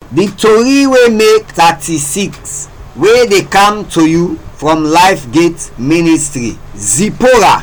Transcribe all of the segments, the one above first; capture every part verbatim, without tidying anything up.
The tori wey make thirty-six wey dey come to you from Life Gate Ministry. Zipporah.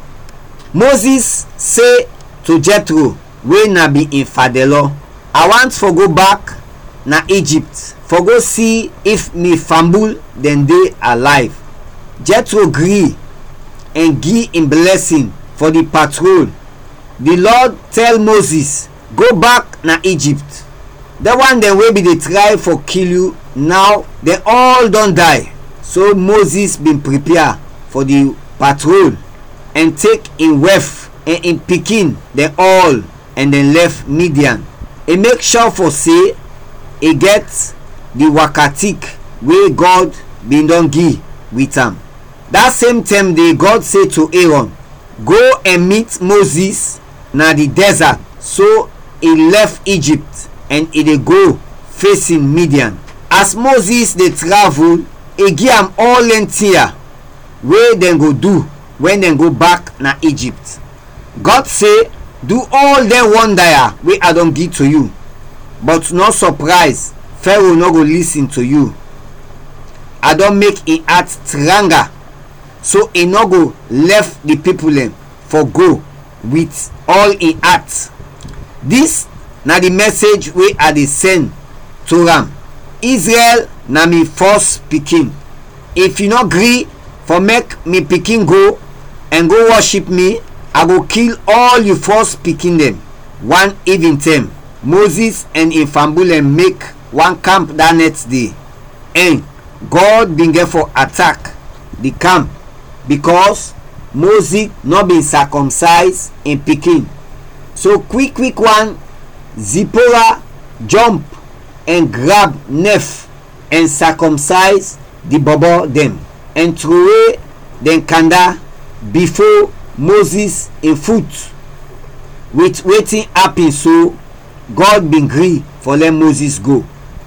Moses say to Jethro wey na be im father-in-law, I want for go back na Egypt for go see if me famble dem dey alive. Jethro gree and give him blessing for the patrol. The Lord tell Moses, go back na Egypt. The one dem wey be dey try for kill you now, dem all don die. So Moses been prepare for the patrol and take him wife and him pikin dem all and then left Midian. He make sure for say he get the wakatik wey God been don give with am. That same time dey God say to Aaron, go and meet Moses na the desert. So he left Egypt and he dey go facing Midian. As Moses dey travel, he give am all lentia wey dem go do when dem go back na Egypt. God say, do all dem wonder wey I don give to you, but no surprise, Pharaoh no go listen to you. I don make him heart stronger, so he no go left the people dem for go with all him heart. This na the message wey I dey send to am. Israel na me first pikin. If you no gree for make me pikin go and go worship me, I go kill all you first pikin dem. One even time, Moses and him family make one camp that next day, and God bin get for attack the camp because Moses no been circumcised in pikin. So quick quick one, Zipporah jump and grab Neph and circumcise the bobo them and throw away them kanda before Moses in foot. With waiting happen, so God been gree for let Moses go.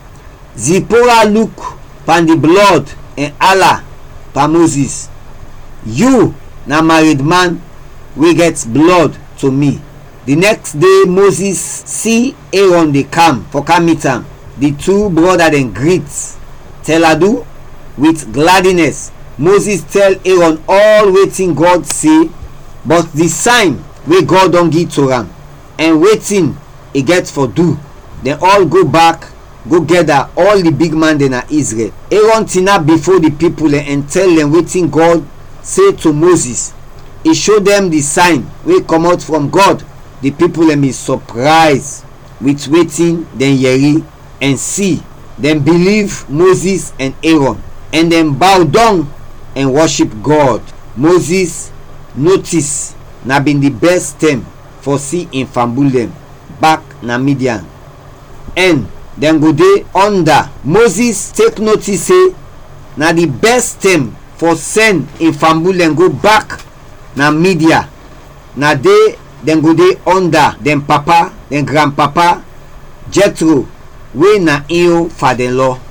Zipporah look pan the blood and Allah pa Moses, you na married man we get blood to me. The next day Moses see Aaron dey come for come meet am. The two brother dem greet Teladu with gladness. Moses tell Aaron all wetin God say, but the sign wey God don give to am and wetin he get for do. Dem all go back go gather all the big man dem na Israel. Aaron tina before the people and tell them wetin God say to Moses. He show them the sign wey comot from God. The people dem be surprised with wetin dem hear and see. Dem believe Moses and Aaron and dem bow down and worship God. Moses notice na been the best time for see in Fambulem back na Midian, and dem go dey under. Moses take notice say na the best time for send in Fambulem go back na Midian. Na dey dem go dey under dem papa dem grandpapa Jethro wey na im father-in-law.